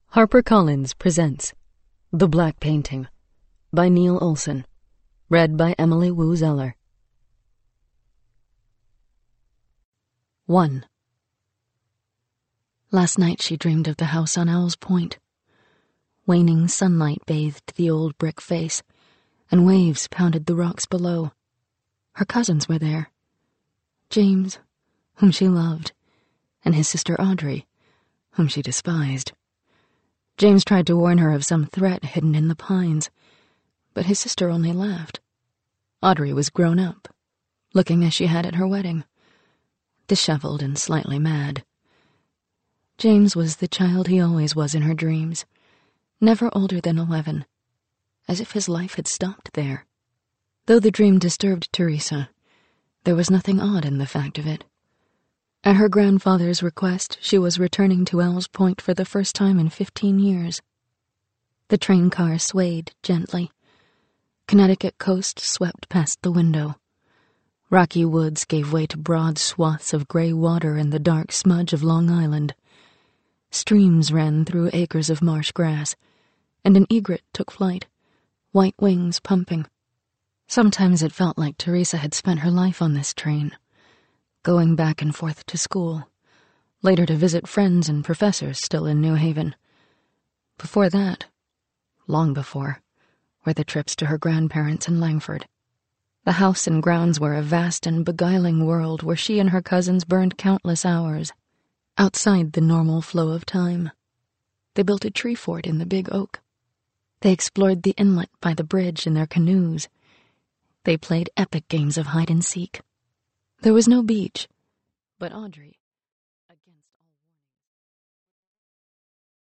HarperCollins presents The Black Painting by Neil Olson, read by Emily Wu Zeller. 1. Last night she dreamed of the house on Owl's Point. Waning sunlight bathed the old brick face, and waves pounded the rocks below. Her cousins were there. James, whom she loved, and his sister Audrey, whom she despised. James tried to warn her of some threat hidden in the pines, but his sister only laughed. Audrey was grown up, looking as she had at her wedding, disheveled and slightly mad. James was the child he always was in her dreams, never older than 11, as if his life had stopped there. Though the dream disturbed Teresa, there was nothing odd in the fact of it. At her grandfather's request, she was returning to Owl's Point for the first time in 15 years. The train car swayed gently. Connecticut coast swept past the window. Rocky woods gave way to broad swaths of gray water in the dark smudge of Long Island. Streams ran through acres of marsh grass, and an egret took flight, white wings pumping. Sometimes it felt like Teresa had spent her life on this train, going back and forth to school, later to visit friends and professors still in New Haven. Before that, long before, were the trips to her grandparents in Langford. The house and grounds were a vast and beguiling world where she and her cousins burned countless hours, outside the normal flow of time. They built a tree fort in the big oak. They explored the inlet by the bridge in their canoes. They played epic games of hide-and-seek. There was no beach, but Audrey